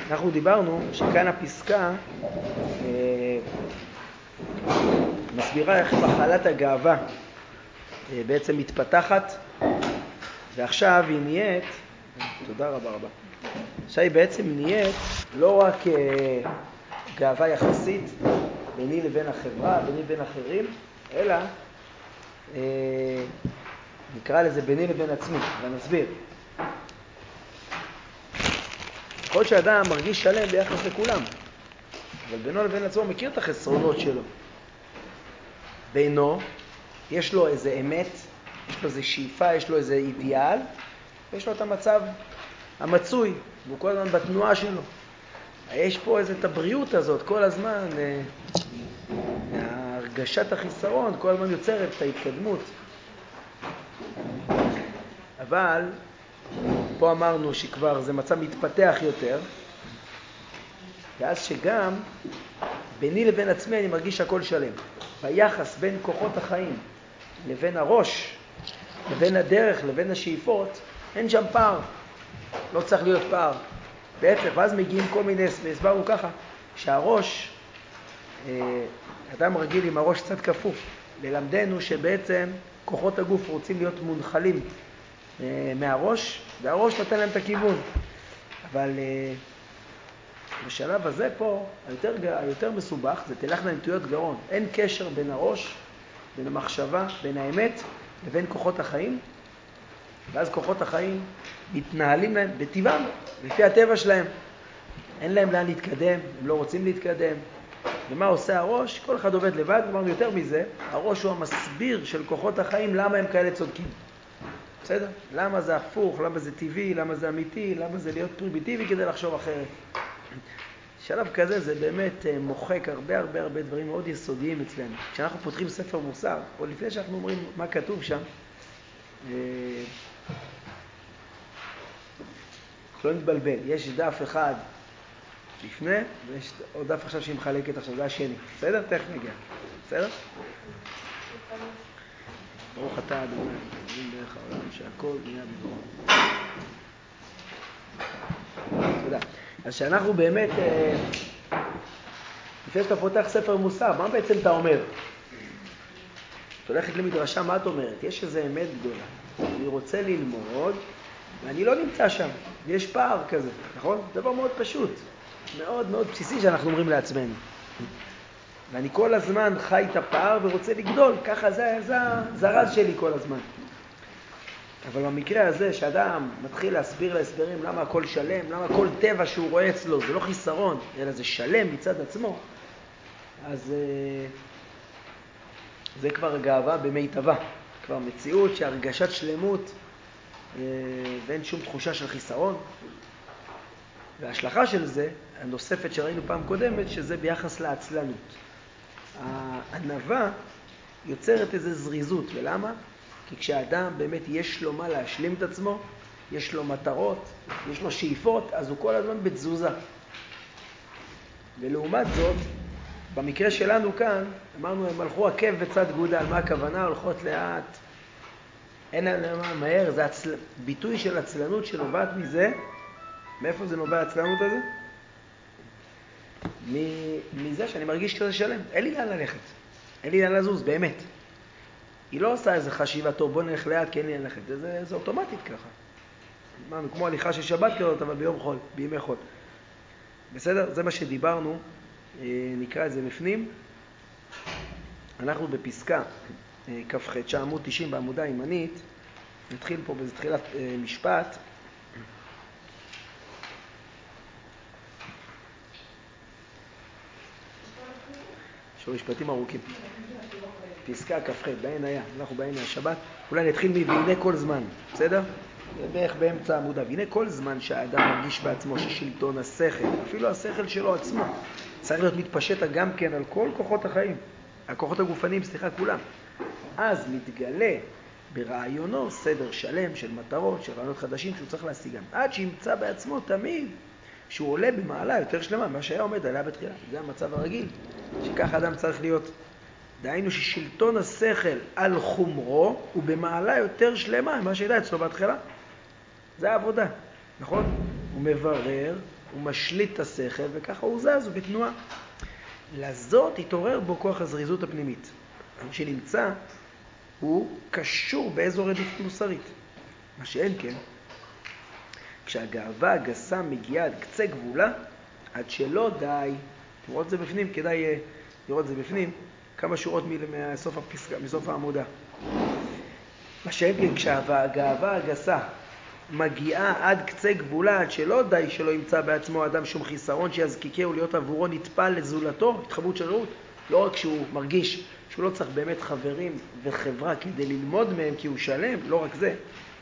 אנחנו דיברנו שכאן הפסקה מסבירה איך מחלת הגאווה בעצם מתפתחת, ועכשיו היא נהיית, תודה רבה רבה, עכשיו היא בעצם נהיית לא רק גאווה יחסית ביני לבין החברה, ביני לבין אחרים, אלא נקרא לזה ביני לבין עצמי, ונסביר. כל שאדם מרגיש שלם ביחס לכולם, אבל בינו לבין עצמו מכיר את החסרונות שלו. בינו יש לו איזה אמת, יש לו איזה שאיפה, יש לו איזה אידיאל, יש לו את המצב המצוי, והוא כל הזמן בתנועה שלו. יש פה איזה הבריאות הזאת, כל הזמן, הרגשת החיסרון, כל הזמן יוצרת את ההתקדמות. אבל פה אמרנו שכבר זה מצב מתפתח יותר, ואז שגם ביני לבין עצמי אני מרגיש הכל שלם. ביחס בין כוחות החיים לבין הראש, לבין הדרך, לבין השאיפות, אין שם פער. לא צריך להיות פער. בעצם, ואז מגיעים כל מיני, והסברנו ככה, שהראש, אדם רגיל עם הראש קצת כפוף. ללמדנו שבעצם כוחות הגוף רוצים להיות מונחלים מהראש, והראש נותן להם את הכיוון. אבל בשלב הזה פה, היותר מסובך, זה תלך לנטויות גרון. אין קשר בין הראש, בין המחשבה, בין האמת, לבין כוחות החיים. ואז כוחות החיים מתנהלים להם בטבעם, לפי הטבע שלהם. אין להם לאן להתקדם, הם לא רוצים להתקדם. ומה עושה הראש? כל אחד עובד לבד, אמרנו יותר מזה, הראש הוא המסביר של כוחות החיים, למה הם כאלה צודקים. בסדר? למה זה הפוך, למה זה טבעי, למה זה אמיתי, למה זה להיות פרימיטיבי כדי לחשוב אחרת. שלב כזה זה באמת מוחק הרבה דברים מאוד יסודיים אצלנו. כשאנחנו פותחים ספר מוסר, או לפני שאנחנו אומרים מה כתוב שם, לא נתבלבל, יש דף אחד לפני, ויש עוד דף עכשיו שהיא מחלקת עכשיו, זה השני. בסדר? תכף נגיע. בסדר? ברוך אתה אדוני, אלוהים דרך העולם, שהכל נהיה בדברו. תודה. אז שאנחנו באמת, לפני שאתה פותח ספר מוסר, מה בעצם אתה אומר? את הולכת למדרשה, מה את אומרת? יש איזו אמת גדולה. אני רוצה ללמוד, ואני לא נמצא שם. יש פער כזה, נכון? דבר מאוד פשוט. מאוד בסיסי שאנחנו אומרים לעצמנו. ואני כל הזמן חי את הפער ורוצה לגדול. ככה זה הרז שלי כל הזמן. אבל במקרה הזה שאדם מתחיל להסביר להסברים למה הכל שלם, למה כל טבע שהוא רואה אצלו זה לא חיסרון, אלא זה שלם מצד עצמו, אז זה כבר גאווה במיטבה. כבר מציאות שהרגשת שלמות ואין שום תחושה של חיסרון. וההשלכה של זה, הנוספת שראינו פעם קודמת, שזה ביחס לעצלנות. הענווה יוצרת איזו זריזות, ולמה? כי כשאדם באמת יש לו מה להשלים את עצמו, יש לו מטרות, יש לו שאיפות, אז הוא כל הזמן בתזוזה. ולעומת זאת, במקרה שלנו כאן, אמרנו, הם הלכו עקב בצד גודל, מה הכוונה? הולכות לאט, אין להם מהר, זה ביטוי של עצלנות שנובעת מזה. מאיפה זה נובע העצלנות הזה? מזה שאני מרגיש כזה שלם. אין לי לאן ללכת. אין לי לאן לזוז, באמת. היא לא עושה איזה חשיבה, טוב, בוא נלך לאט, כי אין לי לאן ללכת. זה אוטומטית ככה. אמרנו, כמו הליכה של שבת כזאת, אבל ביום חול, בימי חול. בסדר? זה מה שדיברנו. נקרא את זה בפנים. אנחנו בפסקה כ"ח, עמוד 90 בעמודה הימנית. נתחיל פה באיזה תחילת משפט. יש משפטים ארוכים. פסקה כ"ח, בעין היה. אנחנו בעין השבת. אולי נתחיל והנה כל זמן. בסדר? זה בערך באמצע עמודה. והנה כל זמן שהאדם מרגיש בעצמו ששלטון השכל, אפילו השכל שלו עצמו, צריך להיות מתפשט גם כן על כל כוחות החיים. הכוחות הגופניים, כולם. אז מתגלה ברעיונו סדר שלם של מטרות, של רעיונות חדשים שהוא צריך להשיגם. עד שימצא בעצמו תמיד שהוא עולה במעלה יותר שלמה, מה שהיה עומד עליה בתחילה. זה המצב הרגיל, שכך אדם צריך להיות. דהיינו ששלטון השכל על חומרו הוא במעלה יותר שלמה ממה שהייתה אצלו בהתחלה. זה העבודה, נכון? הוא מברר הוא משליט את השכל, וככה הוא זז, הוא בתנועה. לזאת התעורר בו כוח הזריזות הפנימית. שנמצא, הוא קשור באיזו רדיפות מוסרית. מה שאין כן, כשהגאווה הגסה מגיעה עד קצה גבולה, עד שלא די, תראו את זה בפנים, כדאי לראות את זה בפנים, כמה שורות מסוף העמודה. מה שאין כן, כשהגאווה הגסה מגיעה עד קצה גבולה, עד שלא די שלא ימצא בעצמו אדם שום חיסרון שיזקיקהו להיות עבורו נטפל לזולתו, התחברות של רעות, לא רק שהוא מרגיש שהוא לא צריך באמת חברים וחברה כדי ללמוד מהם כי הוא שלם, לא רק זה,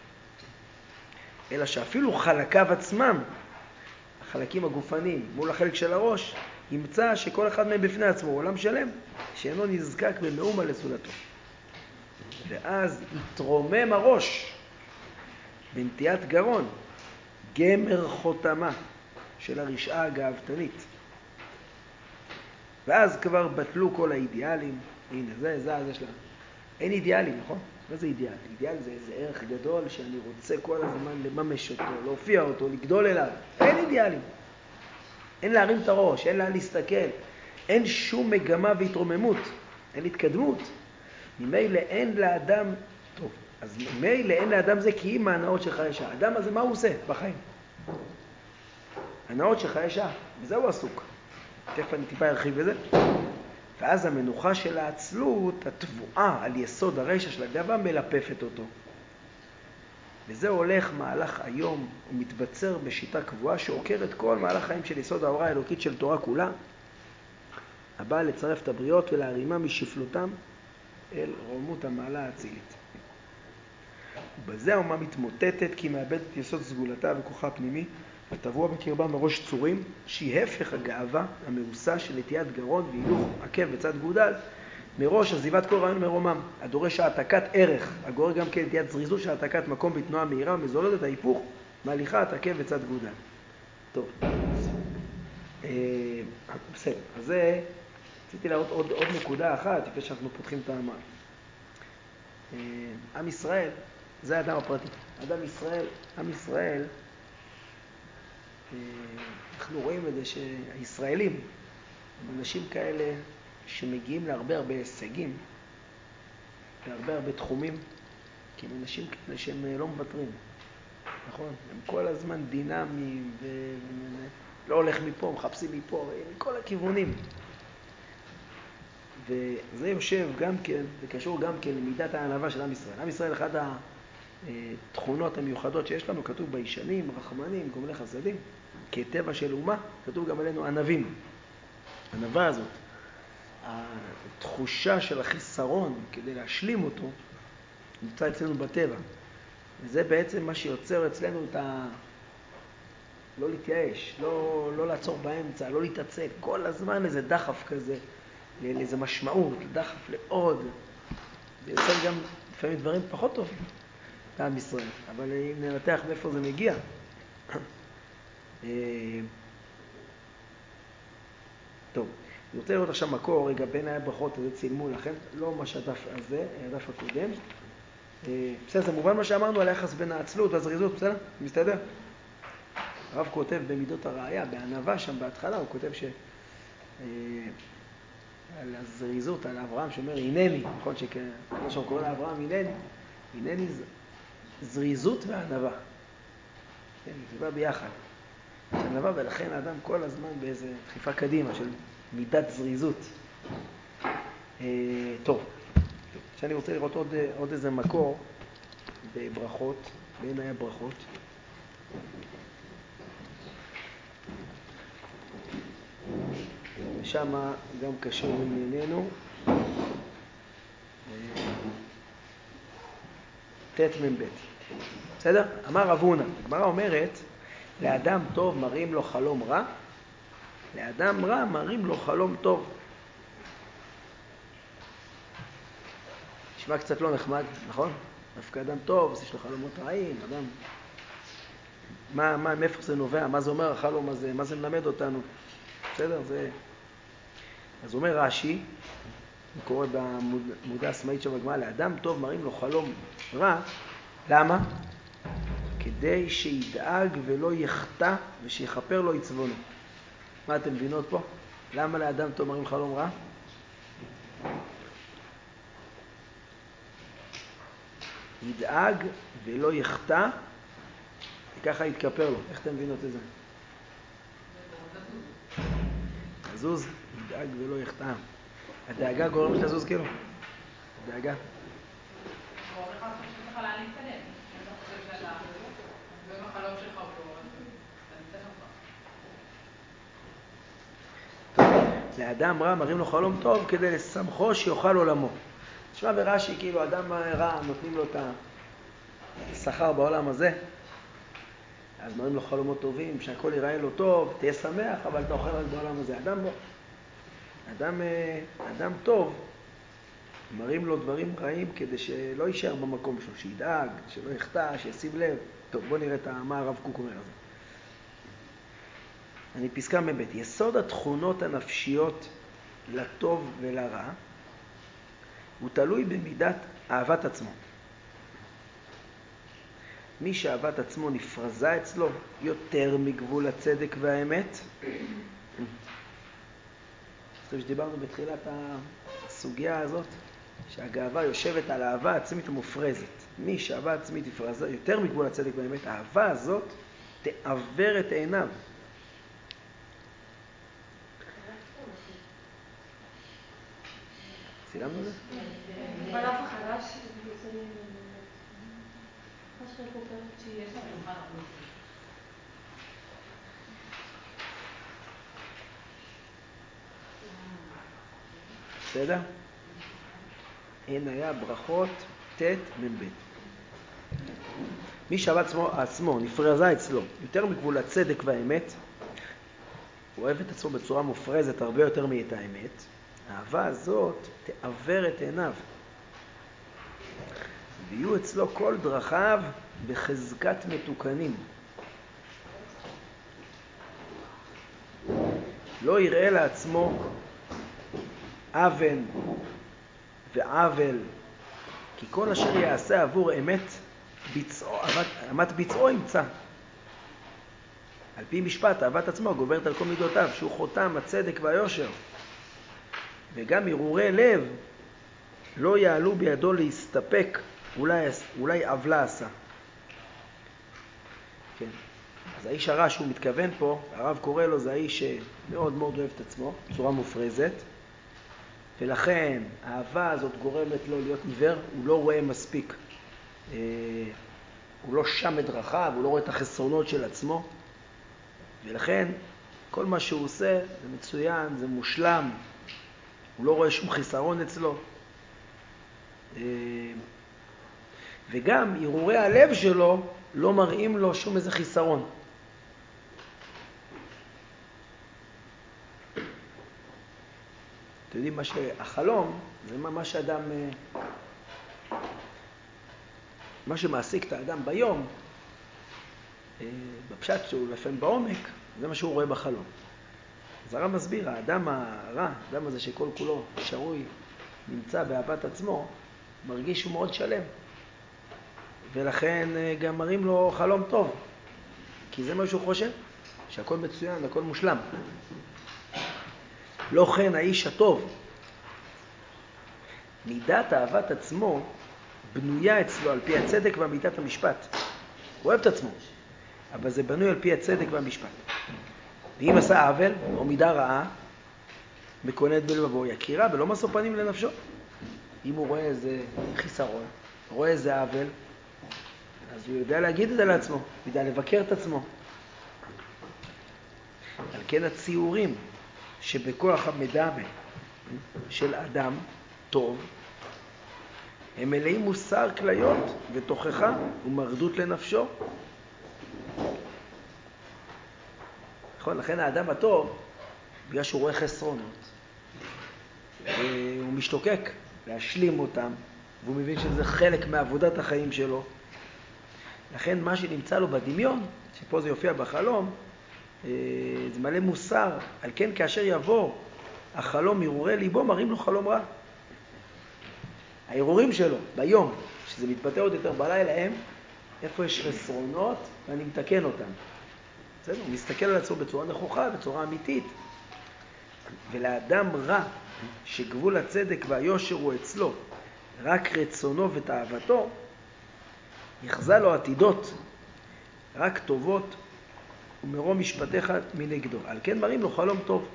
אלא שאפילו חלקיו עצמם, החלקים הגופניים מול החלק של הראש, ימצא שכל אחד מהם בפני עצמו עולם שלם, שאינו נזקק במאומה לזולתו. ואז יתרומם הראש בנטיית גרון, גמר חותמה של הרשעה הגאוותנית. ואז כבר בטלו כל האידיאלים. הנה, זה שלנו. אין אידיאלים, נכון? מה זה אידיאל? אידיאל זה איזה ערך גדול שאני רוצה כל הזמן לממש אותו, להופיע אותו, לגדול אליו. אין אידיאלים. אין להרים את הראש, אין לאן להסתכל. אין שום מגמה והתרוממות. אין התקדמות. ממילא אין לאדם, טוב, אז ממילא אין לאדם זה כי אם ההנאות שלך ישר. האדם הזה מה הוא עושה בחיים? הנאות שלך ישר, וזה הוא עסוק. תכף אני טיפה ארחיב בזה. ואז המנוחה של העצלות, התבואה על יסוד הרשע של הגאווה, מלפפת אותו. וזה הולך מהלך היום ומתבצר בשיטה קבועה שעוקרת כל מהלך חיים של יסוד ההוראה האלוקית של תורה כולה, הבאה לצרף את הבריות ולהרימה משפלותם אל רומות המעלה האצילית. ובזה האומה מתמוטטת כי מאבדת יסוד סגולתה וכוחה הפנימי, וטבוע בקרבה מראש צורים, שהיא הפך הגאווה המאוסה של נטיית גרון והילוך עקב בצד גודל, מראש עזיבת כל רעיון מרומם, הדורש העתקת ערך, הגורר גם כנטיית זריזות של העתקת מקום בתנועה מהירה ומזולדת ההיפוך, מהליכה עקב בצד גודל. טוב, בסדר, אז זה, רציתי להראות עוד נקודה אחת, לפני שאנחנו פותחים את המאמר. עם ישראל, זה האדם הפרטי. עם ישראל, אנחנו רואים את זה שהישראלים הם אנשים כאלה שמגיעים להרבה הישגים, להרבה תחומים, כי הם אנשים כאלה שהם לא מוותרים, נכון? הם כל הזמן דינמיים ולא הולך מפה, מחפשים מפה, מכל הכיוונים. וזה יושב גם כן, זה קשור גם כן למידת הענווה של עם ישראל. עם ישראל, אחת התכונות המיוחדות שיש לנו, כתוב בישנים, רחמנים, גומלי חסדים, כטבע של אומה, כתוב גם עלינו ענבים. הענווה הזאת, התחושה של החיסרון כדי להשלים אותו, נמצא אצלנו בטבע. וזה בעצם מה שיוצר אצלנו את לא להתייאש, לא לעצור באמצע, לא להתעצל. כל הזמן איזה דחף כזה, לאיזה משמעות, דחף לעוד. זה יוצר גם לפעמים דברים פחות טובים לעם ישראל. אבל אם ננתח מאיפה זה מגיע. טוב, אני רוצה לראות עכשיו מקור, רגע, בין הברכות הזה צילמו לכם, לא מה שהדף הזה, הדף הקודם. בסדר, זה מובן מה שאמרנו על היחס בין העצלות והזריזות, בסדר? מסתדר? הרב כותב במידות הראייה, בענווה שם בהתחלה, הוא כותב על הזריזות, על אברהם שאומר, הנני, נכון שכמו שהוא קורא לאברהם, הנני זריזות וענווה. כן, זה בא ביחד. ענווה, ולכן האדם כל הזמן באיזה דחיפה קדימה של מידת זריזות. טוב, עכשיו אני רוצה לראות עוד איזה מקור בברכות, בין היה ברכות. ושם גם קשור לענייננו. תתמם בית. בסדר? אמר רב הונא, הגמרא אומרת, לאדם טוב מראים לו חלום רע, לאדם רע מראים לו חלום טוב. נשמע קצת לא נחמד, נכון? דווקא אדם טוב, אז יש לו חלומות רעים, אדם... מאיפה זה נובע? מה זה אומר החלום הזה? מה זה מלמד אותנו? בסדר? זה... אז אומר רש"י, הוא קורא בעמודה השמאלית של הגמרא, לאדם טוב מראים לו חלום רע. למה? כדי שידאג ולא יחטא ושיכפר לו יצוונו. מה אתם מבינות פה? למה לאדם טוב מראים חלום רע? ידאג ולא יחטא, וככה יתכפר לו. איך אתם מבינות את זה? לזוז, ידאג ולא יחטא. הדאגה גורמת לזוז כאילו? דאגה. גורם לך שצריך לאן להתקדם. אתה חושב שאתה במחלום שלך אותו, אתה נמצא שם. לאדם רע מראים לו חלום טוב כדי לשמחו שיאכל עולמו. תשמע ברש"י, כאילו אדם רע נותנים לו את השכר בעולם הזה, אז מראים לו חלומות טובים, שהכל ייראה לו טוב, תהיה שמח, אבל אתה אוכל רק בעולם הזה. אדם טוב, מראים לו דברים רעים כדי שלא יישאר במקום שלו, שידאג, שלא יחטא, שישים לב. טוב, בוא נראה מה הרב קוק אומר על זה. אני פסקה מבית. יסוד התכונות הנפשיות לטוב ולרע הוא תלוי במידת אהבת עצמו. מי שאהבת עצמו נפרזה אצלו יותר מגבול הצדק והאמת. זאת שדיברנו בתחילת הסוגיה הזאת, שהגאווה יושבת על האהבה עצמית המופרזת. מי שאהבה עצמית נפרזה יותר מגבול הצדק והאמת, האהבה הזאת תעוור את עיניו. סילמנו את זה? בלב החדש, מה שחלקו פרק שיש לנו. בסדר? אין היה ברכות תת מבית. מי שאהבת עצמו נפרזה אצלו יותר מגבול הצדק והאמת, הוא אוהב את עצמו בצורה מופרזת הרבה יותר מאת האמת, האהבה הזאת תעוור את עיניו. ויהיו אצלו כל דרכיו בחזקת מתוקנים. לא יראה לעצמו אבן ועוול, כי כל אשר יעשה עבור אמת ביצעו ימצא. על פי משפט, אהבת עצמו גוברת על כל מידותיו, שהוא חותם הצדק והיושר. וגם הרהורי לב לא יעלו בידו להסתפק, אולי עוולה עשה. כן. אז האיש הרע שהוא מתכוון פה, הרב קורא לו, זה האיש שמאוד מאוד אוהב את עצמו, בצורה מופרזת, ולכן האהבה הזאת גורמת לו להיות עיוור, הוא לא רואה מספיק, הוא לא שם את דרכיו, הוא לא רואה את החסרונות של עצמו, ולכן כל מה שהוא עושה זה מצוין, זה מושלם, הוא לא רואה שום חיסרון אצלו. וגם הרהורי הלב שלו לא מראים לו שום איזה חיסרון. אתם יודעים, החלום זה מה שאדם, מה שמעסיק את האדם ביום, בפשט שהוא לפעמים בעומק, זה מה שהוא רואה בחלום. אז הרב מסביר, האדם הרע, האדם הזה שכל כולו שרוי, נמצא באהבת עצמו, מרגיש שהוא מאוד שלם. ולכן גם מראים לו חלום טוב, כי זה מה שהוא חושב, שהכל מצוין, הכל מושלם. לא כן האיש הטוב. מידת אהבת עצמו בנויה אצלו על פי הצדק והמידת המשפט. הוא אוהב את עצמו, אבל זה בנוי על פי הצדק והמשפט. ואם עשה עוול או מידה רעה, מקונן בלבבו יכירה ולא משוא פנים לנפשו. אם הוא רואה איזה חיסרון, רואה איזה עוול, אז הוא יודע להגיד את זה לעצמו, הוא יודע לבקר את עצמו. על כן הציורים שבכוח המדמה של אדם טוב, הם מלאים מוסר כליות ותוכחה ומרדות לנפשו. נכון, לכן האדם הטוב, בגלל שהוא רואה חסרונות, הוא משתוקק להשלים אותם, והוא מבין שזה חלק מעבודת החיים שלו. לכן מה שנמצא לו בדמיון, שפה זה יופיע בחלום, זה מלא מוסר. על כן כאשר יבוא החלום הרהורי ליבו, מראים לו חלום רע. ההרהורים שלו ביום, שזה מתבטא עוד יותר בלילה, איפה יש חסרונות, ואני מתקן אותם. בסדר? הוא מסתכל על עצמו בצורה נכוחה, בצורה אמיתית. ולאדם רע, שגבול הצדק והיושר הוא אצלו, רק רצונו ותאוותו, יחזה לו עתידות, רק טובות, ומרום משפטיך מנגדו. על כן מראים לו חלום טוב.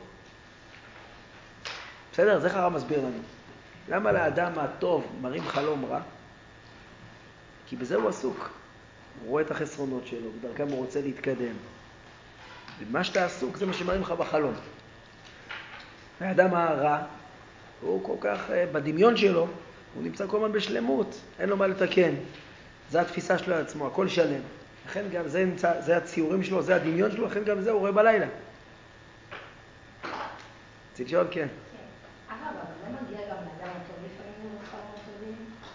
בסדר? זה הרב מסביר לנו. למה לאדם הטוב מראים חלום רע? כי בזה הוא עסוק. הוא רואה את החסרונות שלו, בדרכם הוא רוצה להתקדם. ומה שאתה עסוק זה מה שמראים לך בחלום. האדם הרע, הוא כל כך, בדמיון שלו, הוא נמצא כל הזמן בשלמות, אין לו מה לתקן. זה התפיסה שלו לעצמו, הכל שלם. לכן גם זה הציורים שלו, זה הדמיון שלו, לכן גם זה הוא רואה בלילה. צריך לשאול, כן. אבל לא מגיע גם לאדם הטוב לפעמים לראות חלומות טובים?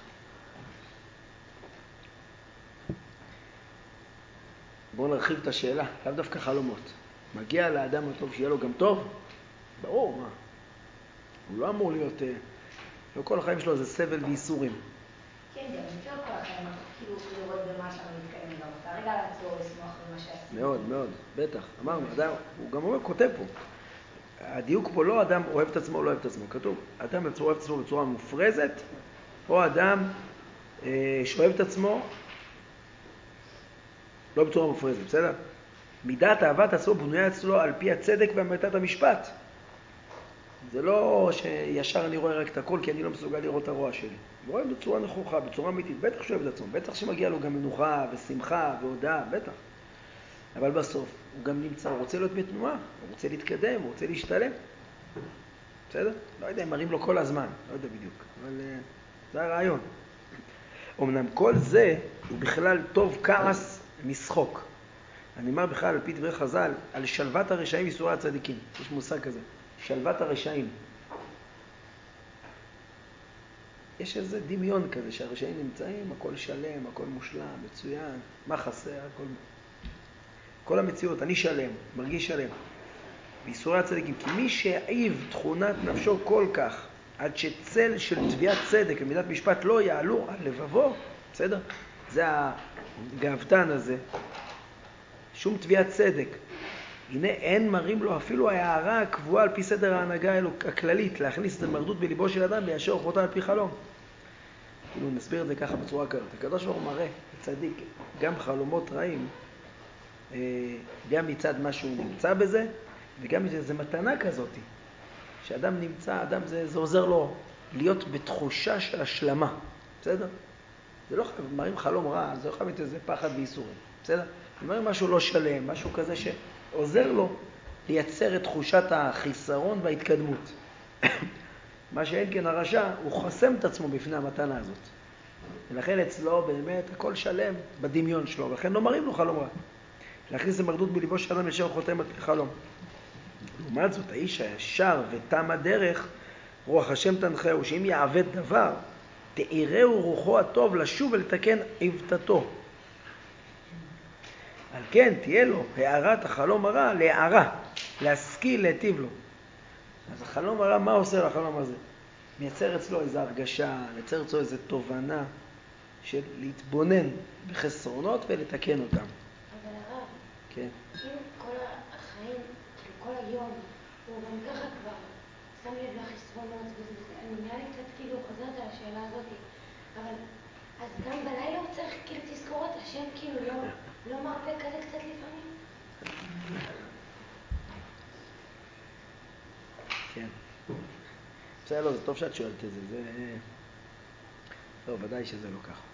בואו נרחיב את השאלה, לאו דווקא חלומות. מגיע לאדם הטוב שיהיה לו גם טוב? ברור, מה? הוא לא אמור להיות, לא כל החיים שלו זה סבל וייסורים. כן, גם יותר כל החיים, כאילו לראות במה שאני מתקיים גם אותה. רגע לעצור, לשמוח במה שעשיתי. מאוד, מאוד, בטח. אמרנו, אדם, הוא גם אומר, כותב פה. הדיוק פה לא אדם אוהב את עצמו או לא אוהב את עצמו. כתוב, אדם אוהב את עצמו בצורה מופרזת, או אדם שאוהב את עצמו לא בצורה מופרזת, בסדר? מידת אהבת עצמו בנויה אצלו על פי הצדק ואמיתת המשפט. זה לא שישר אני רואה רק את הכל כי אני לא מסוגל לראות את הרוע שלי. הוא רואה בצורה נכוחה, בצורה אמיתית. בטח שאוהב את עצמו, בטח שמגיע לו גם מנוחה ושמחה והודעה, בטח. אבל בסוף הוא גם נמצא, הוא רוצה להיות בתנועה, הוא רוצה להתקדם, הוא רוצה להשתלם. בסדר? לא יודע, הם מראים לו כל הזמן, לא יודע בדיוק, אבל זה הרעיון. אמנם כל זה הוא בכלל טוב כעס משחוק. אני אומר בכלל על פי דברי חז"ל, על שלוות הרשעים ייסורי הצדיקים. יש מושג כזה, שלוות הרשעים. יש איזה דמיון כזה שהרשעים נמצאים, הכל שלם, הכל מושלם, מצוין, מה חסר, כל המציאות, אני שלם, מרגיש שלם. בייסורי הצדיקים, כי מי שהעיב תכונת נפשו כל כך, עד שצל של תביעת צדק ומידת משפט לא יעלו על לבבו, בסדר? זה הגאוותן הזה, שום תביעת צדק. הנה אין מראים לו אפילו ההערה הקבועה על פי סדר ההנהגה הכללית, להכניס את המרדות בליבו של אדם וישר אורחותיו על פי חלום. כאילו נסביר את זה ככה בצורה כזאת. הקדוש ברוך הוא מראה לצדיק גם חלומות רעים, גם מצד מה שהוא נמצא בזה, וגם זה מתנה כזאת, שאדם נמצא, אדם זה עוזר לו להיות בתחושה של השלמה, בסדר? זה לא חייב, מראים חלום רע, זה לא חייב איזה פחד וייסורים, בסדר? מראים משהו לא שלם, משהו כזה שעוזר לו לייצר את תחושת החיסרון וההתקדמות. מה שאין כן הרשע, הוא חוסם את עצמו בפני המתנה הזאת. ולכן אצלו באמת הכל שלם בדמיון שלו, ולכן לא מראים לו חלום רע. להכניס למרדות בליבו של אדם ישר חותם על פי חלום. לעומת זאת, האיש הישר ותם הדרך, רוח השם תנחהו, שאם יעבד דבר, תאירהו רוחו הטוב לשוב ולתקן עבדתו. על כן תהיה לו הערת החלום הרע להערה, להשכיל, להיטיב לו. אז החלום הרע, מה עושה לחלום הזה? מייצר אצלו איזו הרגשה, מייצר אצלו איזו תובנה של להתבונן בחסרונות ולתקן אותם. אבל הרב, כן. אם כל החיים, כל היום, הוא גם ככה כבר שם לב לחסרונות, אני נראה לי קצת כאילו חוזרת על השאלה הזאת, אבל אז גם בלילה הוא צריך כאילו תזכורת, השם כאילו לא מרפא כזה קצת לפעמים? כן. בסדר, לא, זה טוב שאת שואלת את זה. לא, ודאי שזה לא ככה.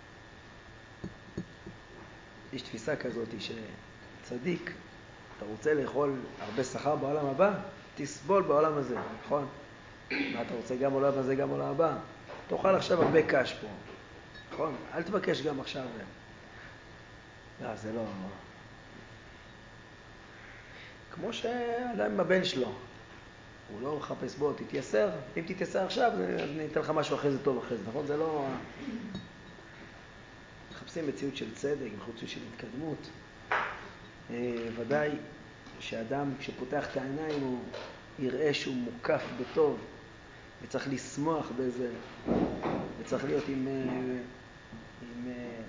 יש תפיסה כזאת שצדיק, אתה רוצה לאכול הרבה שכר בעולם הבא? תסבול בעולם הזה, נכון? מה אתה רוצה גם בעולם הזה, גם בעולם הבא? תאכל עכשיו הרבה קש פה, נכון? אל תבקש גם עכשיו. לא, זה לא... כמו שאדם עם הבן שלו, הוא לא מחפש בו, תתייסר, אם תתייסר עכשיו, אני אתן לך משהו אחרי זה טוב אחרי זה, נכון? זה לא... מחפשים מציאות של צדק, מציאות של התקדמות. ודאי שאדם כשפותח את העיניים הוא יראה שהוא מוקף בטוב, וצריך לשמוח בזה, וצריך להיות עם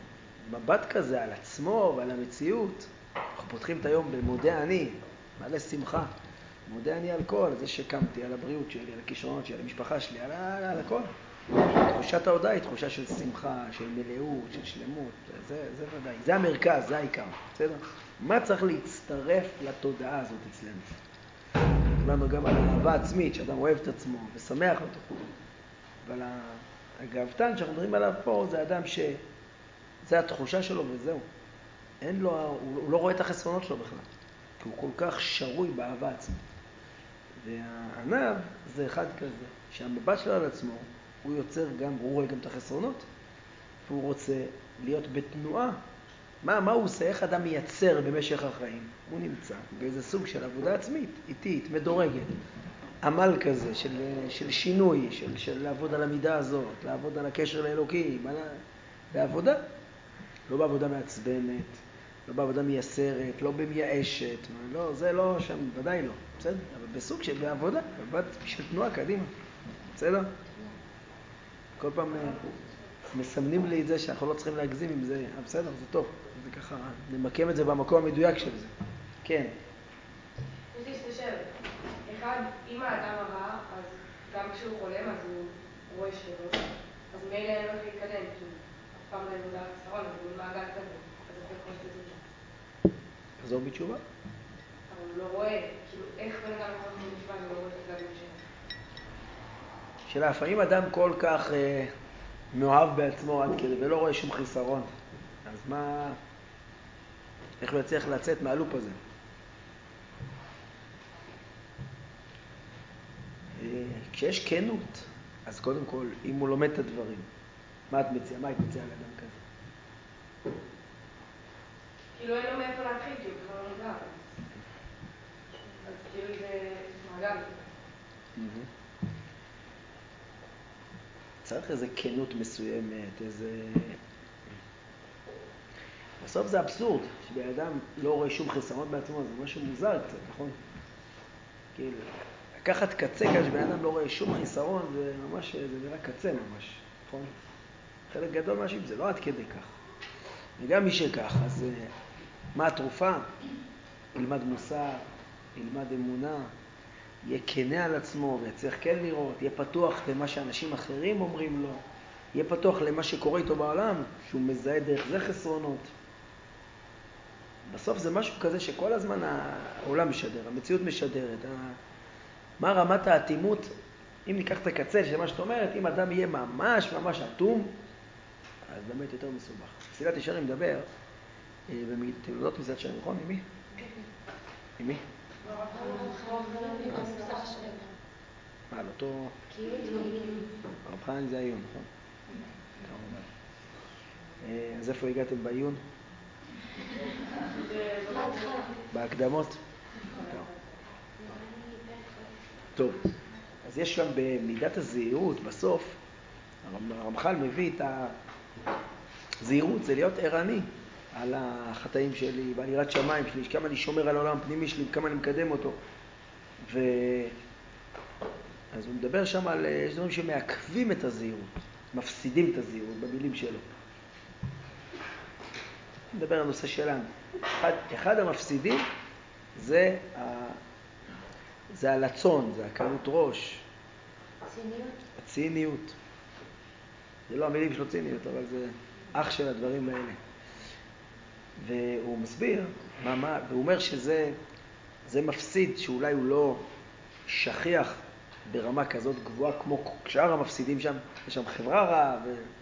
מבט כזה על עצמו ועל המציאות, אנחנו פותחים את היום במודה אני, מלא שמחה. מודה אני על כל, זה שקמתי, על הבריאות שלי, על הכישרונות שלי, על המשפחה שלי, על הכל. תחושת ההודעה היא תחושה של שמחה, של מלאות, של שלמות, זה ודאי. זה המרכז, זה העיקר, בסדר? מה צריך להצטרף לתודעה הזאת אצלנו? דיברנו גם על האהבה עצמית, שאדם אוהב את עצמו ושמח אותו. אבל הגאוותן שאנחנו מדברים עליו פה, זה אדם זה התחושה שלו וזהו. הוא לא רואה את החסרונות שלו בכלל, כי הוא כל כך שרוי באהבה עצמית. והענב זה אחד כזה, שהמבט שלו על עצמו, הוא רואה גם את החסרונות, והוא רוצה להיות בתנועה. מה הוא עושה? איך אדם מייצר במשך החיים? הוא נמצא באיזה סוג של עבודה עצמית, איטית, מדורגת. עמל כזה של שינוי, של לעבוד על המידה הזאת, לעבוד על הקשר לאלוקים, בעבודה. לא בעבודה מעצבנת, לא בעבודה מייסרת, לא במייאשת, לא, זה לא שם, ודאי לא, בסדר? אבל בסוג של בעבודה, של תנועה קדימה, בסדר? כל פעם מסמנים לי את זה שאנחנו לא צריכים להגזים עם זה, בסדר, זה טוב, זה ככה, נמקם את זה במקום המדויק של זה. כן. יש לי שתי שאלות. אחד, אם האדם הרע, אז גם כשהוא חולם, אז הוא רואה שאלות, אז מילא אין לו איך להתקדם, כי אף פעם לא מודע לחיסרון, אז הוא מעגל כזה, אז איך יכול לתת את זה? חזור בתשובה. אבל הוא לא רואה, כאילו, איך בן אדם יכול לתת בתשובה ולא רואה את הגלים שלו? שאלה, לפעמים אדם כל כך מאוהב בעצמו עד כדי ולא רואה שום חיסרון, אז איך הוא יצליח לצאת מהלופ הזה? כשיש כנות, אז קודם כל, אם הוא לומד את הדברים, מה היית מציעה לאדם כזה? כאילו אין לו מאיפה להתחיל, כי הוא בכלל לא מודע. אז כאילו זה מעגל. צריך איזו כנות מסוימת, בסוף זה אבסורד, שבן אדם לא רואה שום חיסרון בעצמו, זה משהו מוזר קצת, נכון? כאילו, לקחת קצה כאן שבן אדם לא רואה שום חיסרון, זה ממש, זה נראה קצה ממש, נכון? חלק גדול מהאנשים, זה לא עד כדי כך. וגם מי שכך, אז מה התרופה? ילמד מוסר, ילמד אמונה, יהיה כנה על עצמו ויצליח כן לראות, יהיה פתוח למה שאנשים אחרים אומרים לו, יהיה פתוח למה שקורה איתו בעולם, שהוא מזהה דרך זה חסרונות. בסוף זה משהו כזה שכל הזמן העולם משדר, המציאות משדרת. מה רמת האטימות, אם ניקח את הקצה של מה שאת אומרת, אם אדם יהיה ממש ממש אטום, אז באמת יותר מסובך. מסילת ישרים מדבר, בתולדות מסילת ישרים, נכון? עם מי? עם מי? על אותו... הרב חנן זה העיון, נכון? אז איפה הגעתם בעיון? בהקדמות? טוב, אז יש שם במידת הזהירות, בסוף, הרמח"ל מביא את הזהירות, זה להיות ערני על החטאים שלי, ועל יראת שמיים שלי, כמה אני שומר על העולם הפנימי שלי, כמה אני מקדם אותו. אז הוא מדבר שם על יש דברים שמעכבים את הזהירות, מפסידים את הזהירות במילים שלו. נדבר על הנושא שלנו. אחד המפסידים זה הלצון, זה הקלות ראש. הציניות. זה לא המילים שלו ציניות, אבל זה אח של הדברים האלה. והוא מסביר, והוא אומר שזה מפסיד שאולי הוא לא שכיח ברמה כזאת גבוהה כמו שאר המפסידים שם, יש שם חברה רעה,